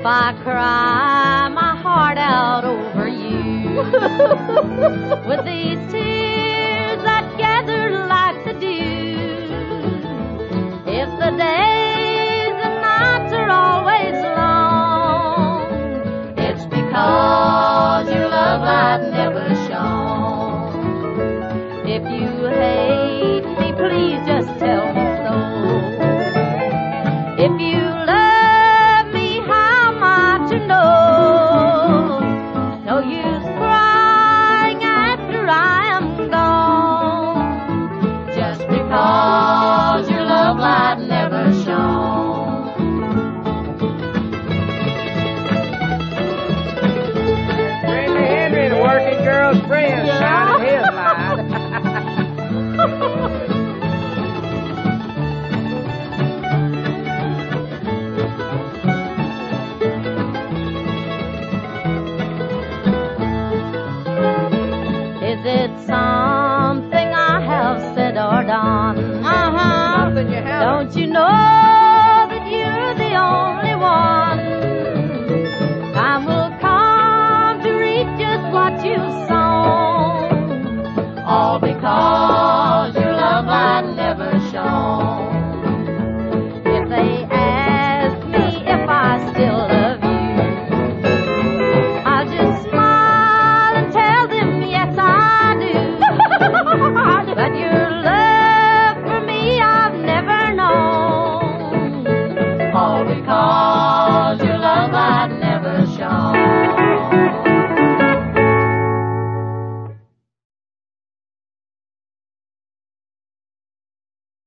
if I cry my heart out over you with these tears that gather like the dew. If the days and nights are always long, it's because your love light never shone. If you hate me, please just tell me so. If you love me, how am I to know? No use crying after I am gone, just because your love light never shone. Randy Henry, the working girl's friend, shining his light. Is it something I have said or done? Something you haven't. Don't you know that you're the only one? Time will come to reap just what you've sown, all because your love light never shone. If they ask me if I still love you, I'll just smile and tell them yes I do. That your